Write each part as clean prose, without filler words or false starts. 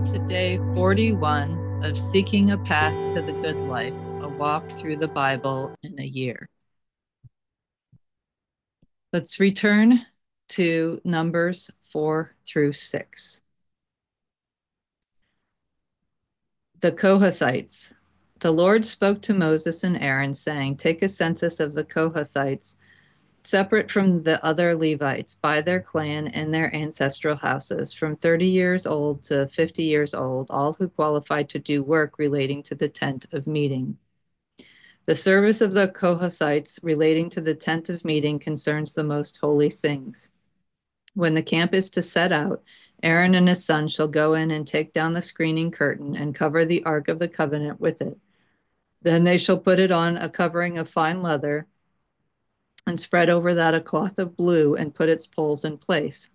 Welcome to day 41 of Seeking a Path to the Good Life, a walk through the Bible in a year. Let's return to Numbers 4 through 6. The Kohathites. The Lord spoke to Moses and Aaron, saying, "Take a census of the Kohathites, separate from the other Levites, by their clan and their ancestral houses, from 30 years old to 50 years old, all who qualify to do work relating to the tent of meeting." The service of the Kohathites relating to the tent of meeting concerns the most holy things. When the camp is to set out, Aaron and his son shall go in and take down the screening curtain and cover the Ark of the Covenant with it. Then they shall put it on a covering of fine leather and spread over that a cloth of blue and put its poles in place.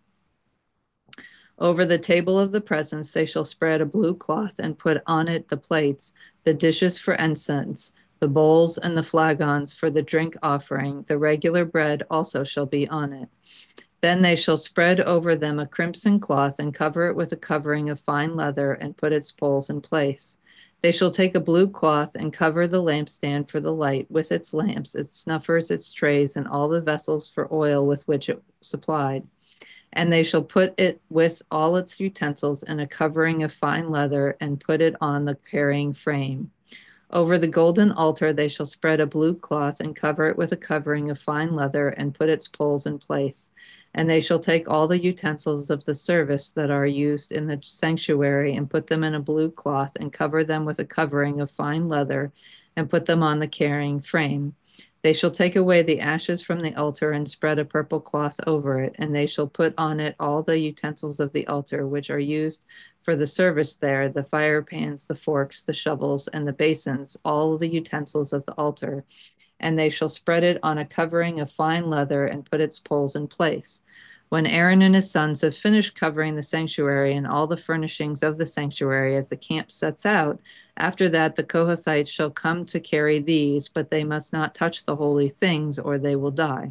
Over the table of the presence they shall spread a blue cloth and put on it the plates, the dishes for incense, the bowls and the flagons for the drink offering. The regular bread also shall be on it. Then they shall spread over them a crimson cloth and cover it with a covering of fine leather and put its poles in place. They shall take a blue cloth and cover the lampstand for the light with its lamps, its snuffers, its trays, and all the vessels for oil with which it supplied. And they shall put it with all its utensils in a covering of fine leather and put it on the carrying frame. Over the golden altar they shall spread a blue cloth and cover it with a covering of fine leather and put its poles in place. And they shall take all the utensils of the service that are used in the sanctuary and put them in a blue cloth and cover them with a covering of fine leather and put them on the carrying frame. They shall take away the ashes from the altar and spread a purple cloth over it, and they shall put on it all the utensils of the altar which are used for the service there, the fire pans, the forks, the shovels, and the basins, all the utensils of the altar. And they shall spread it on a covering of fine leather and put its poles in place. When Aaron and his sons have finished covering the sanctuary and all the furnishings of the sanctuary as the camp sets out, after that the Kohathites shall come to carry these, but they must not touch the holy things, or they will die.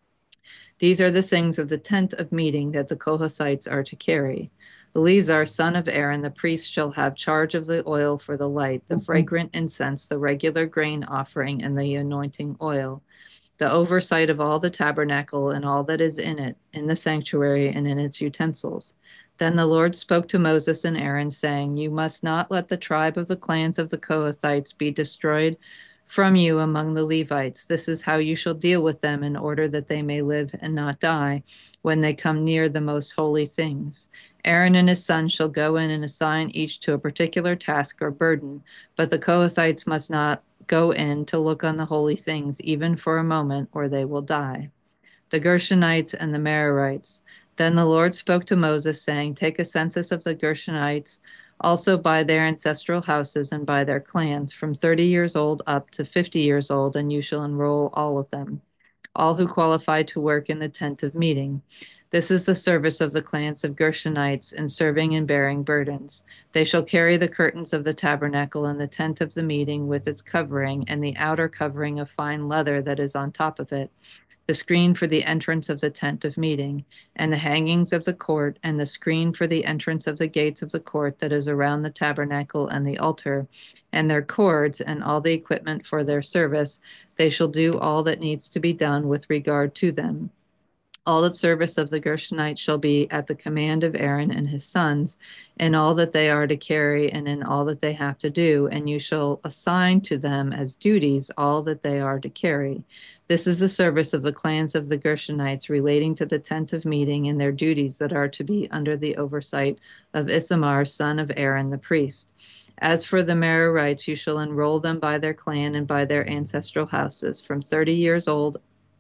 These are the things of the tent of meeting that the Kohathites are to carry. Eleazar, son of Aaron, the priest, shall have charge of the oil for the light, the fragrant incense, the regular grain offering, and the anointing oil, the oversight of all the tabernacle and all that is in it, in the sanctuary and in its utensils. Then the Lord spoke to Moses and Aaron, saying, "You must not let the tribe of the clans of the Kohathites be destroyed from you among the Levites. This is how you shall deal with them in order that they may live and not die when they come near the most holy things. Aaron and his sons shall go in and assign each to a particular task or burden, but the Kohathites must not go in to look on the holy things even for a moment, or they will die." The Gershonites and the Merarites. Then the Lord spoke to Moses, saying, "Take a census of the Gershonites also by their ancestral houses and by their clans, from 30 years old up to 50 years old, and you shall enroll all of them, all who qualify to work in the tent of meeting. This is the service of the clans of Gershonites in serving and bearing burdens. They shall carry the curtains of the tabernacle and the tent of the meeting with its covering and the outer covering of fine leather that is on top of it, the screen for the entrance of the tent of meeting, and the hangings of the court, and the screen for the entrance of the gates of the court that is around the tabernacle and the altar, and their cords, and all the equipment for their service. They shall do all that needs to be done with regard to them. All the service of the Gershonites shall be at the command of Aaron and his sons, in all that they are to carry and in all that they have to do, and you shall assign to them as duties all that they are to carry. This is the service of the clans of the Gershonites relating to the tent of meeting and their duties that are to be under the oversight of Ithamar, son of Aaron the priest. As for the Merarites, you shall enroll them by their clan and by their ancestral houses, from 30 years old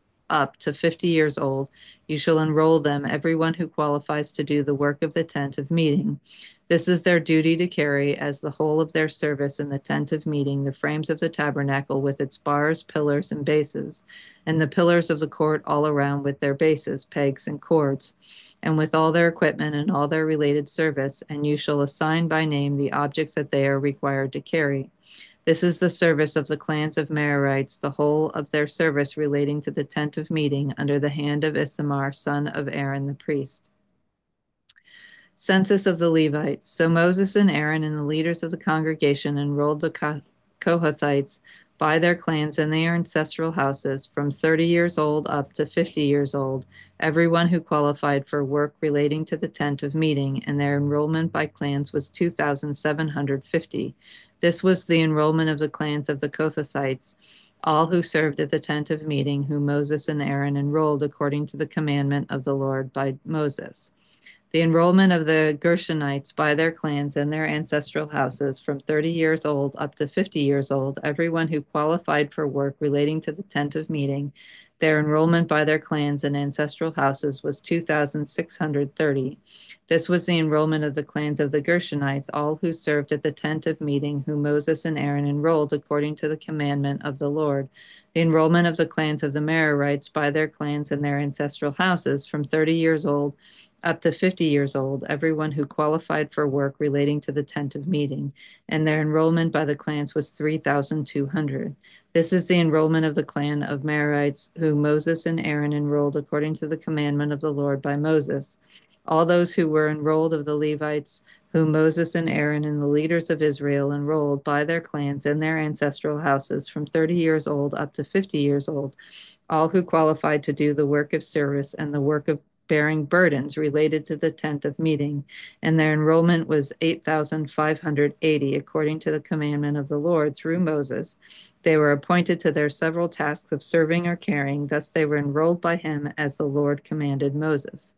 up to 50 years old. You shall enroll them, everyone who qualifies to do the work of the tent of meeting. This is their duty to carry as the whole of their service in the tent of meeting, the frames of the tabernacle with its bars, pillars, and bases, and the pillars of the court all around with their bases, pegs, and cords, and with all their equipment and all their related service, and you shall assign by name the objects that they are required to carry. This is the service of the clans of Merarites, the whole of their service relating to the tent of meeting under the hand of Ithamar, son of Aaron the priest. Census of the Levites. So Moses and Aaron and the leaders of the congregation enrolled the Kohathites by their clans and their ancestral houses from 30 years old up to 50 years old, everyone who qualified for work relating to the tent of meeting, and their enrollment by clans was 2,750. This was the enrollment of the clans of the Kohathites, all who served at the tent of meeting, whom Moses and Aaron enrolled according to the commandment of the Lord by Moses. The enrollment of the Gershonites by their clans and their ancestral houses from 30 years old up to 50 years old, everyone who qualified for work relating to the tent of meeting, their enrollment by their clans and ancestral houses was 2,630. This was the enrollment of the clans of the Gershonites, all who served at the tent of meeting, whom Moses and Aaron enrolled according to the commandment of the Lord. The enrollment of the clans of the Merarites by their clans and their ancestral houses from 30 years old up to 50 years old, everyone who qualified for work relating to the tent of meeting, and their enrollment by the clans was 3,200. This is the enrollment of the clan of Merarites, who Moses and Aaron enrolled according to the commandment of the Lord by Moses. All those who were enrolled of the Levites, whom Moses and Aaron and the leaders of Israel enrolled by their clans and their ancestral houses from 30 years old up to 50 years old, all who qualified to do the work of service and the work of bearing burdens related to the tent of meeting, and their enrollment was 8,580 according to the commandment of the Lord through Moses. They were appointed to their several tasks of serving or caring, thus they were enrolled by him as the Lord commanded Moses.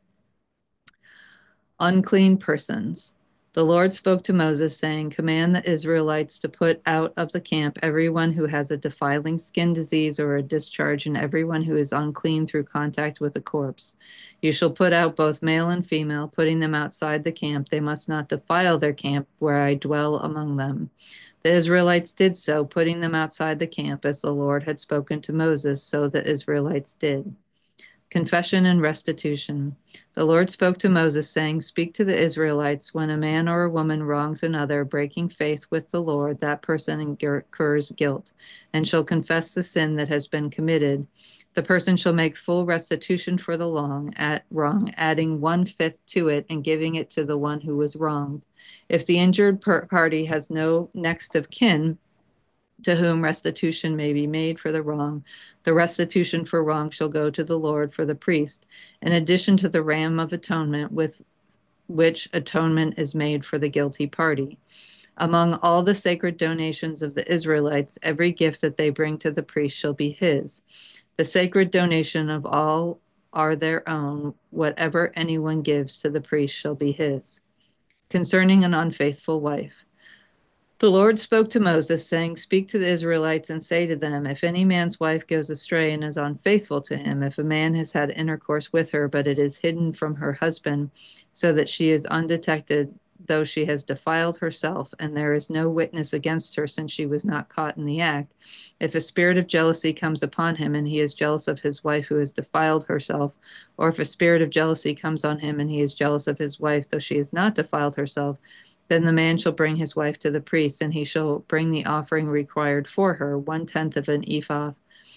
Unclean persons. The Lord spoke to Moses, saying, Command the Israelites to put out of the camp everyone who has a defiling skin disease or a discharge, and everyone who is unclean through contact with a corpse. You shall put out both male and female, putting them outside the camp. They must not defile their camp where I dwell among them. The Israelites did so, putting them outside the camp, as the Lord had spoken to Moses, so the Israelites did. Confession and restitution. The Lord spoke to Moses, saying, Speak to the Israelites, when a man or a woman wrongs another, breaking faith with the Lord, that person incurs guilt, and shall confess the sin that has been committed. The person shall make full restitution for the wrong, adding 1/5 to it and giving it to the one who was wronged. If the injured party has no next of kin to whom restitution may be made for the wrong, the restitution for wrong shall go to the Lord for the priest, in addition to the ram of atonement with which atonement is made for the guilty party. Among all the sacred donations of the Israelites, every gift that they bring to the priest shall be his. The sacred donation of all are their own. Whatever anyone gives to the priest shall be his. Concerning an unfaithful wife. The Lord spoke to Moses, saying, Speak to the Israelites and say to them, If any man's wife goes astray and is unfaithful to him, if a man has had intercourse with her, but it is hidden from her husband, so that she is undetected, though she has defiled herself, and there is no witness against her since she was not caught in the act, if a spirit of jealousy comes upon him and he is jealous of his wife who has defiled herself, or if a spirit of jealousy comes on him and he is jealous of his wife, though she has not defiled herself, then the man shall bring his wife to the priest, and he shall bring the offering required for her, 1/10 of an ephah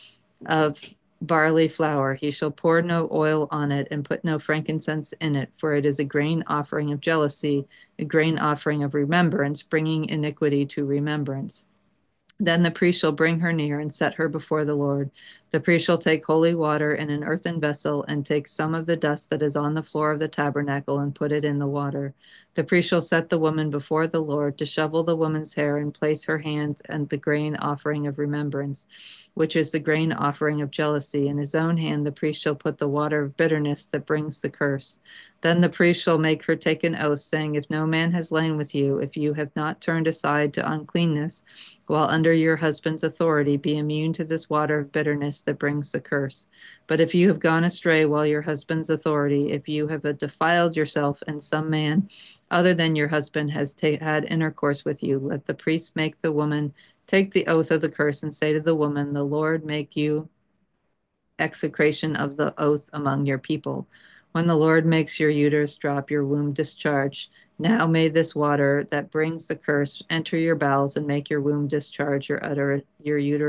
of barley flour. He shall pour no oil on it and put no frankincense in it, for it is a grain offering of jealousy, a grain offering of remembrance, bringing iniquity to remembrance. Then the priest shall bring her near and set her before the Lord. The priest shall take holy water in an earthen vessel and take some of the dust that is on the floor of the tabernacle and put it in the water. The priest shall set the woman before the Lord to shovel the woman's hair and place her hands and the grain offering of remembrance, which is the grain offering of jealousy. In his own hand the priest shall put the water of bitterness that brings the curse. Then the priest shall make her take an oath, saying, If no man has lain with you, if you have not turned aside to uncleanness, while under your husband's authority, be immune to this water of bitterness that brings the curse. But if you have gone astray while your husband's authority, if you have defiled yourself and some man other than your husband has had intercourse with you, let the priest make the woman take the oath of the curse and say to the woman, The Lord make you execration of the oath among your people. When the Lord makes your uterus drop, your womb discharge, now may this water that brings the curse enter your bowels and make your womb discharge, your uterus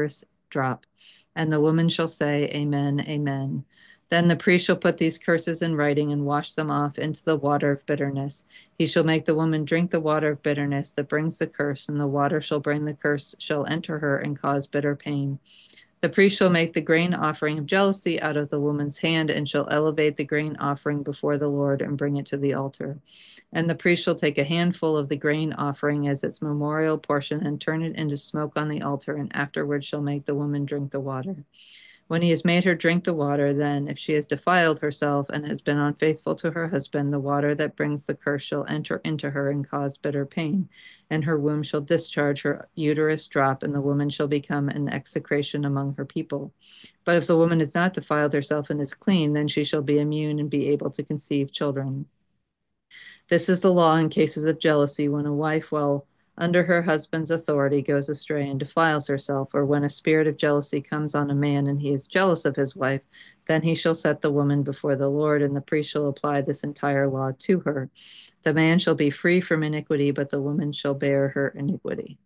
drop. And the woman shall say, Amen, amen. Then the priest shall put these curses in writing and wash them off into the water of bitterness. He shall make the woman drink the water of bitterness that brings the curse, and the water shall bring the curse, shall enter her and cause bitter pain. The priest shall make the grain offering of jealousy out of the woman's hand, and shall elevate the grain offering before the Lord and bring it to the altar. And the priest shall take a handful of the grain offering as its memorial portion and turn it into smoke on the altar, and afterwards shall make the woman drink the water. When he has made her drink the water, then, if she has defiled herself and has been unfaithful to her husband, the water that brings the curse shall enter into her and cause bitter pain, and her womb shall discharge, her uterus drop, and the woman shall become an execration among her people. But if the woman has not defiled herself and is clean, then she shall be immune and be able to conceive children. This is the law in cases of jealousy, when a wife, while under her husband's authority, goes astray and defiles herself, or when a spirit of jealousy comes on a man and he is jealous of his wife, then he shall set the woman before the Lord, and the priest shall apply this entire law to her. The man shall be free from iniquity, but the woman shall bear her iniquity.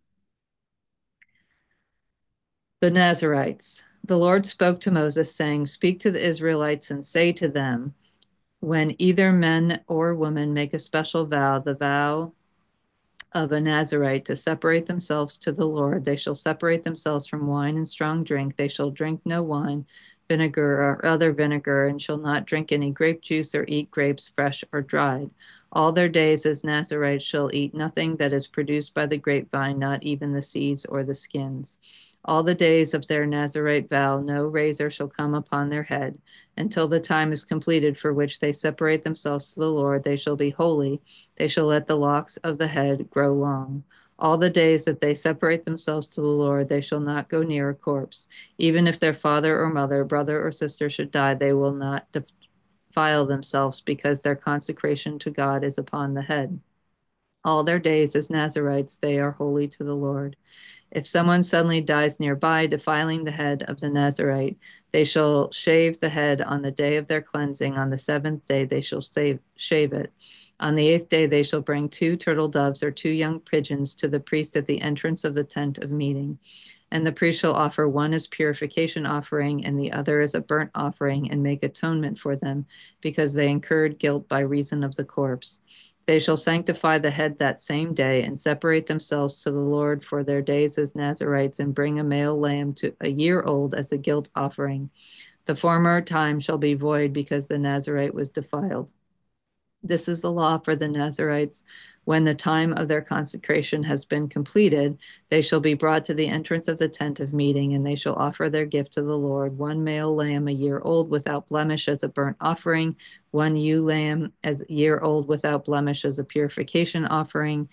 The Nazarites. The Lord spoke to Moses, saying, Speak to the Israelites and say to them, when either men or women make a special vow, the vow of a Nazarite, to separate themselves to the Lord, they shall separate themselves from wine and strong drink. They shall drink no wine, vinegar, or other vinegar, and shall not drink any grape juice or eat grapes fresh or dried. All their days as Nazarites shall eat nothing that is produced by the grapevine, not even the seeds or the skins. All the days of their Nazarite vow, no razor shall come upon their head. Until the time is completed for which they separate themselves to the Lord, they shall be holy. They shall let the locks of the head grow long. All the days that they separate themselves to the Lord, they shall not go near a corpse. Even if their father or mother, brother or sister should die, they will not defile themselves, because their consecration to God is upon the head. All their days as Nazarites, they are holy to the Lord. If someone suddenly dies nearby, defiling the head of the Nazarite, they shall shave the head on the day of their cleansing. On the seventh day, they shall shave it. On the eighth day, they shall bring 2 turtle doves or 2 young pigeons to the priest at the entrance of the tent of meeting. And the priest shall offer one as purification offering and the other as a burnt offering, and make atonement for them, because they incurred guilt by reason of the corpse. They shall sanctify the head that same day, and separate themselves to the Lord for their days as Nazarites, and bring a male lamb to a year old as a guilt offering. The former time shall be void, because the Nazarite was defiled. This is the law for the Nazarites. When the time of their consecration has been completed, they shall be brought to the entrance of the tent of meeting, and they shall offer their gift to the Lord, 1 male lamb a year old without blemish as a burnt offering, 1 ewe lamb as a year old without blemish as a purification offering,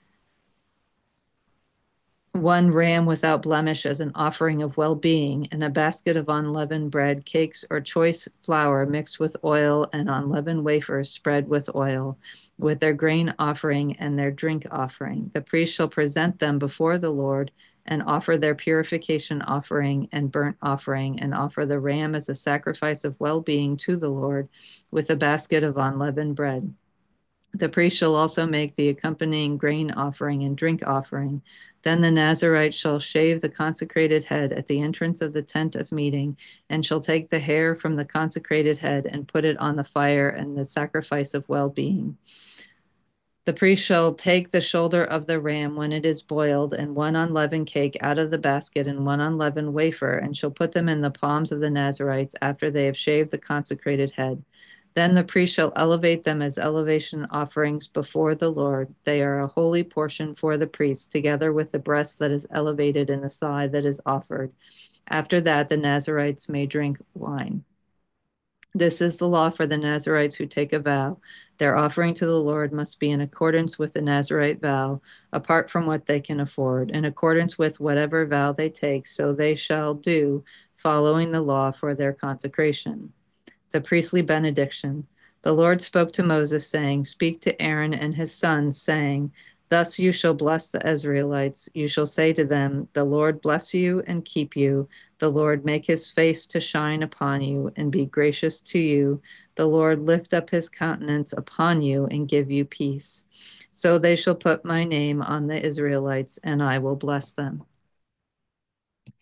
1 ram without blemish as an offering of well-being, and a basket of unleavened bread, cakes, or choice flour mixed with oil, and unleavened wafers spread with oil, with their grain offering and their drink offering. The priest shall present them before the Lord, and offer their purification offering and burnt offering, and offer the ram as a sacrifice of well-being to the Lord, with a basket of unleavened bread. The priest shall also make the accompanying grain offering and drink offering. Then the Nazarite shall shave the consecrated head at the entrance of the tent of meeting, and shall take the hair from the consecrated head and put it on the fire and the sacrifice of well-being. The priest shall take the shoulder of the ram when it is boiled, and 1 unleavened cake out of the basket, and 1 unleavened wafer, and shall put them in the palms of the Nazarites after they have shaved the consecrated head. Then the priest shall elevate them as elevation offerings before the Lord. They are a holy portion for the priest, together with the breast that is elevated and the thigh that is offered. After that, the Nazarites may drink wine. This is the law for the Nazarites who take a vow. Their offering to the Lord must be in accordance with the Nazarite vow, apart from what they can afford. In accordance with whatever vow they take, so they shall do, following the law for their consecration. The priestly benediction. The Lord spoke to Moses, saying, Speak to Aaron and his sons, saying, Thus you shall bless the Israelites. You shall say to them, The Lord bless you and keep you. The Lord make his face to shine upon you and be gracious to you. The Lord lift up his countenance upon you and give you peace. So they shall put my name on the Israelites, and I will bless them.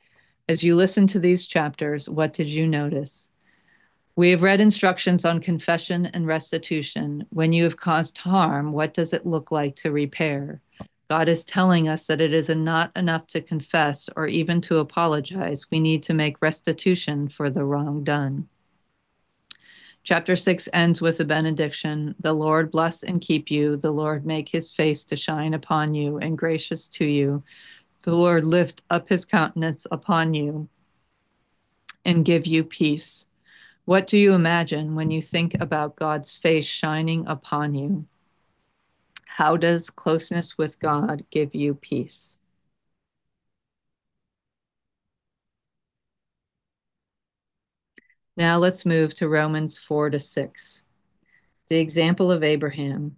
As you listen to these chapters, what did you notice? We have read instructions on confession and restitution. When you have caused harm, what does it look like to repair? God is telling us that it is not enough to confess or even to apologize. We need to make restitution for the wrong done. Chapter 6 ends with a benediction. The Lord bless and keep you. The Lord make his face to shine upon you and gracious to you. The Lord lift up his countenance upon you and give you peace. What do you imagine when you think about God's face shining upon you? How does closeness with God give you peace? Now let's move to Romans 4-6. The example of Abraham.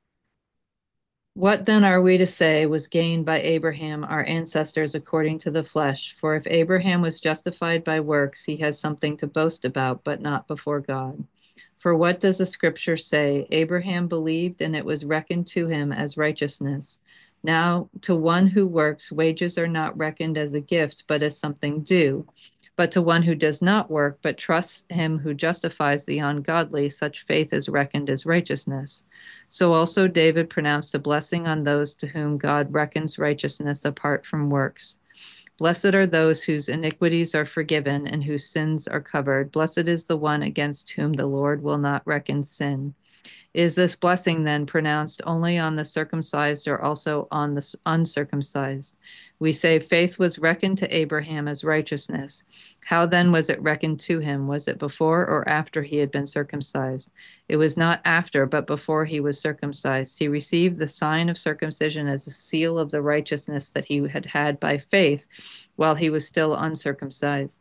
What then are we to say was gained by Abraham, our ancestors according to the flesh? For if Abraham was justified by works, he has something to boast about, but not before God. For what does the scripture say? Abraham believed, and it was reckoned to him as righteousness. Now, to one who works, wages are not reckoned as a gift, but as something due. But to one who does not work, but trusts him who justifies the ungodly, such faith is reckoned as righteousness. So also David pronounced a blessing on those to whom God reckons righteousness apart from works. Blessed are those whose iniquities are forgiven and whose sins are covered. Blessed is the one against whom the Lord will not reckon sin. Is this blessing then pronounced only on the circumcised or also on the uncircumcised? We say faith was reckoned to Abraham as righteousness. How then was it reckoned to him? Was it before or after he had been circumcised? It was not after, but before he was circumcised. He received the sign of circumcision as a seal of the righteousness that he had had by faith while he was still uncircumcised.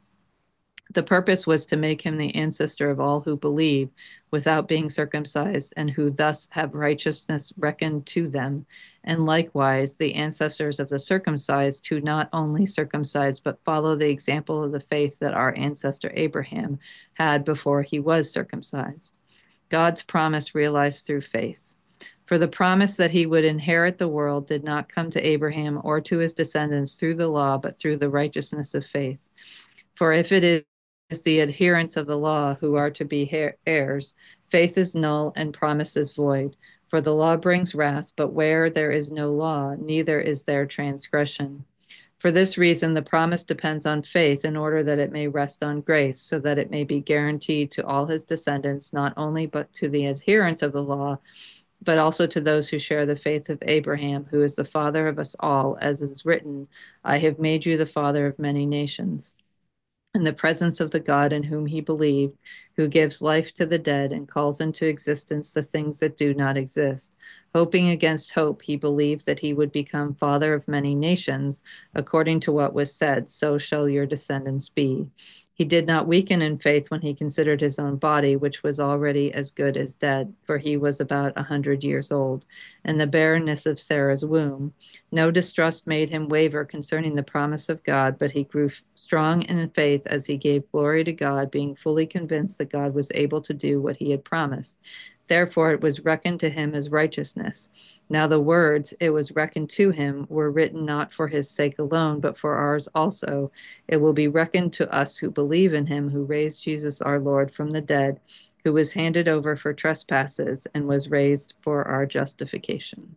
The purpose was to make him the ancestor of all who believe without being circumcised and who thus have righteousness reckoned to them, and likewise the ancestors of the circumcised who not only circumcise but follow the example of the faith that our ancestor Abraham had before he was circumcised. God's promise realized through faith. For the promise that he would inherit the world did not come to Abraham or to his descendants through the law, but through the righteousness of faith. For if it is the adherents of the law who are to be heirs, faith is null and promise is void. For the law brings wrath, but where there is no law, neither is there transgression. For this reason, the promise depends on faith in order that it may rest on grace, so that it may be guaranteed to all his descendants, not only but to the adherents of the law, but also to those who share the faith of Abraham, who is the father of us all, as is written, I have made you the father of many nations. In the presence of the God in whom he believed, who gives life to the dead and calls into existence the things that do not exist. Hoping against hope, he believed that he would become father of many nations, according to what was said, so shall your descendants be. He did not weaken in faith when he considered his own body, which was already as good as dead, for he was about 100 years old, and the barrenness of Sarah's womb. No distrust made him waver concerning the promise of God, but he grew strong in faith as he gave glory to God, being fully convinced that God was able to do what he had promised. Therefore, it was reckoned to him as righteousness. Now, the words, it was reckoned to him, were written not for his sake alone, but for ours also. It will be reckoned to us who believe in him who raised Jesus our Lord from the dead, who was handed over for trespasses and was raised for our justification.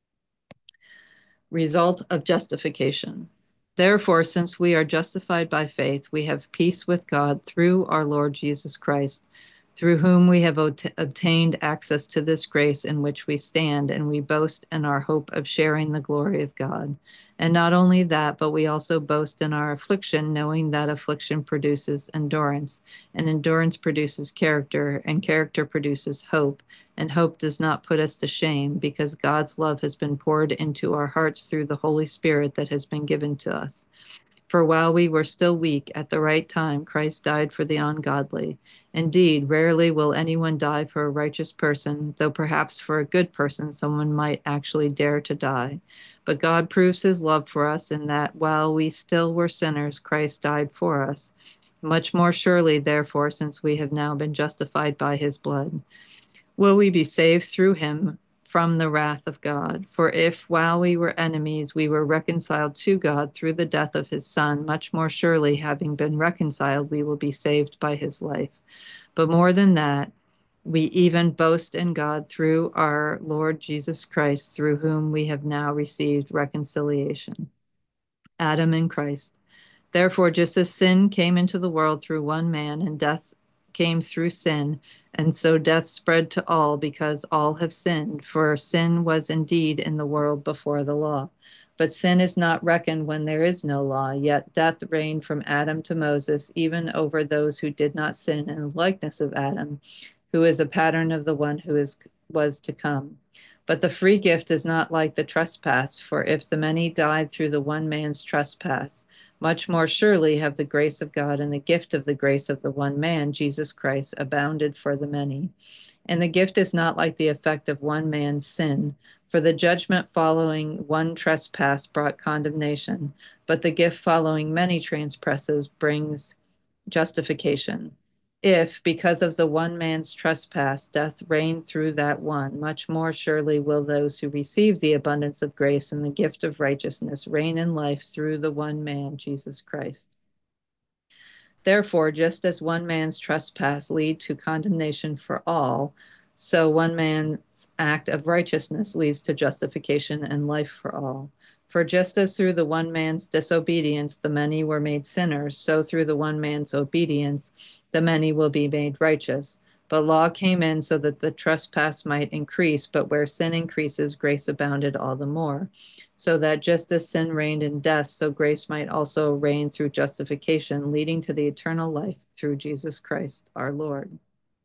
Result of justification. Therefore, since we are justified by faith, we have peace with God through our Lord Jesus Christ, through whom we have obtained access to this grace in which we stand, and we boast in our hope of sharing the glory of God. And not only that, but we also boast in our affliction, knowing that affliction produces endurance, and endurance produces character, and character produces hope. And hope does not put us to shame, because God's love has been poured into our hearts through the Holy Spirit that has been given to us. For while we were still weak, at the right time, Christ died for the ungodly. Indeed, rarely will anyone die for a righteous person, though perhaps for a good person someone might actually dare to die. But God proves his love for us in that while we still were sinners, Christ died for us. Much more surely, therefore, since we have now been justified by his blood, will we be saved through him. from the wrath of God. For if, while we were enemies, we were reconciled to God through the death of his Son, much more surely, having been reconciled, we will be saved by his life. But more than that, we even boast in God through our Lord Jesus Christ, through whom we have now received reconciliation. Adam and Christ. Therefore, just as sin came into the world through one man, and death came through sin, and so death spread to all because all have sinned. For sin was indeed in the world before the law. But sin is not reckoned when there is no law. Yet death reigned from Adam to Moses, even over those who did not sin in the likeness of Adam, who is a pattern of the one who was to come. But the free gift is not like the trespass, for if the many died through the one man's trespass, much more surely have the grace of God and the gift of the grace of the one man, Jesus Christ, abounded for the many. And the gift is not like the effect of one man's sin, for the judgment following one trespass brought condemnation, but the gift following many transgressions brings justification. If, because of the one man's trespass, death reigned through that one, much more surely will those who receive the abundance of grace and the gift of righteousness reign in life through the one man, Jesus Christ. Therefore, just as one man's trespass lead to condemnation for all, so one man's act of righteousness leads to justification and life for all. For just as through the one man's disobedience the many were made sinners, so through the one man's obedience the many will be made righteous. But law came in so that the trespass might increase, but where sin increases, grace abounded all the more. So that just as sin reigned in death, so grace might also reign through justification, leading to the eternal life through Jesus Christ our Lord.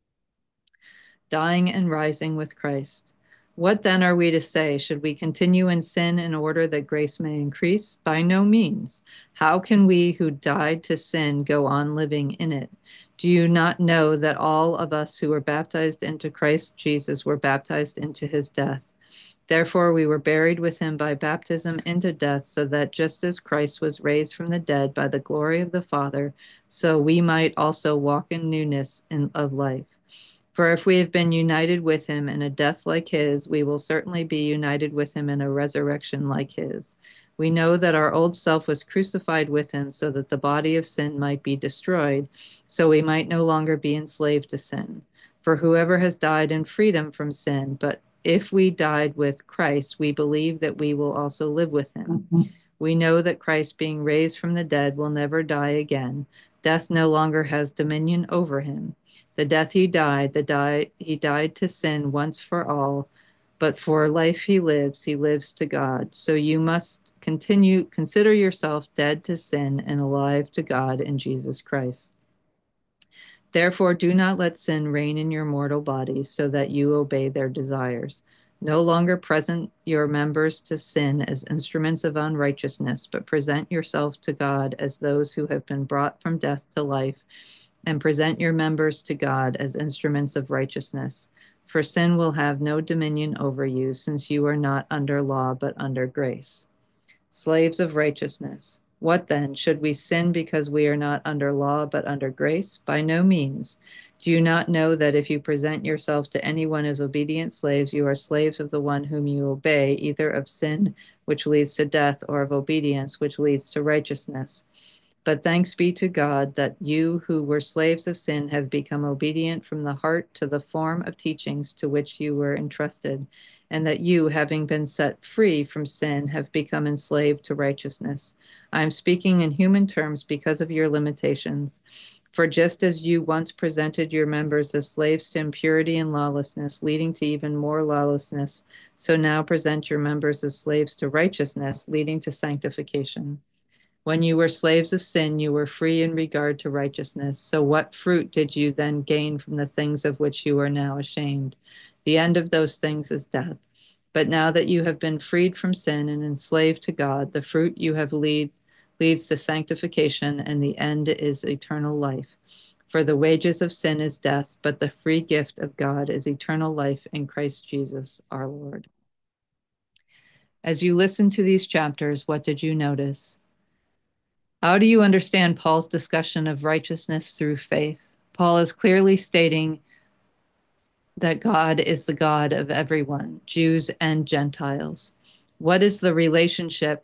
Dying and rising with Christ. What then are we to say? Should we continue in sin in order that grace may increase? By no means. How can we who died to sin go on living in it? Do you not know that all of us who were baptized into Christ Jesus were baptized into his death? Therefore, we were buried with him by baptism into death, so that just as Christ was raised from the dead by the glory of the Father, so we might also walk in newness of life. For if we have been united with him in a death like his, we will certainly be united with him in a resurrection like his. We know that our old self was crucified with him so that the body of sin might be destroyed, so we might no longer be enslaved to sin. For whoever has died in freedom from sin, but if we died with Christ, we believe that we will also live with him. We know that Christ, being raised from the dead, will never die again. Death no longer has dominion over him. The death he died to sin once for all, but for life he lives to God. So you must consider yourself dead to sin and alive to God in Jesus Christ. Therefore, do not let sin reign in your mortal bodies so that you obey their desires. No longer present your members to sin as instruments of unrighteousness, but present yourself to God as those who have been brought from death to life, and present your members to God as instruments of righteousness. For sin will have no dominion over you, since you are not under law, but under grace. Slaves of righteousness. What then? Should we sin because we are not under law, but under grace? By no means. Do you not know that if you present yourself to anyone as obedient slaves, you are slaves of the one whom you obey, either of sin, which leads to death, or of obedience, which leads to righteousness? But thanks be to God that you who were slaves of sin have become obedient from the heart to the form of teachings to which you were entrusted, and that you, having been set free from sin, have become enslaved to righteousness. I am speaking in human terms because of your limitations. For just as you once presented your members as slaves to impurity and lawlessness, leading to even more lawlessness, so now present your members as slaves to righteousness, leading to sanctification. When you were slaves of sin, you were free in regard to righteousness. So what fruit did you then gain from the things of which you are now ashamed? The end of those things is death. But now that you have been freed from sin and enslaved to God, the fruit you have leads to sanctification, and the end is eternal life. For the wages of sin is death, but the free gift of God is eternal life in Christ Jesus our Lord. As you listen to these chapters, what did you notice? How do you understand Paul's discussion of righteousness through faith? Paul is clearly stating that God is the God of everyone, Jews and Gentiles. What is the relationship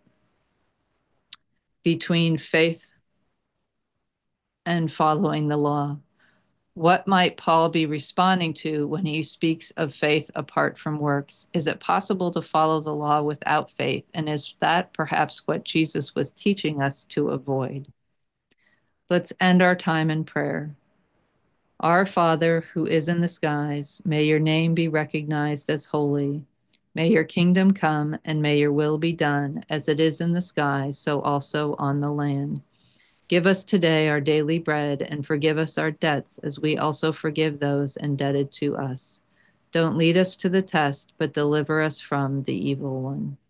between faith and following the law? What might Paul be responding to when he speaks of faith apart from works? Is it possible to follow the law without faith? And is that perhaps what Jesus was teaching us to avoid? Let's end our time in prayer. Our Father, who is in the skies, may your name be recognized as holy. May your kingdom come, and may your will be done, as it is in the skies, so also on the land. Give us today our daily bread, and forgive us our debts, as we also forgive those indebted to us. Don't lead us to the test, but deliver us from the evil one.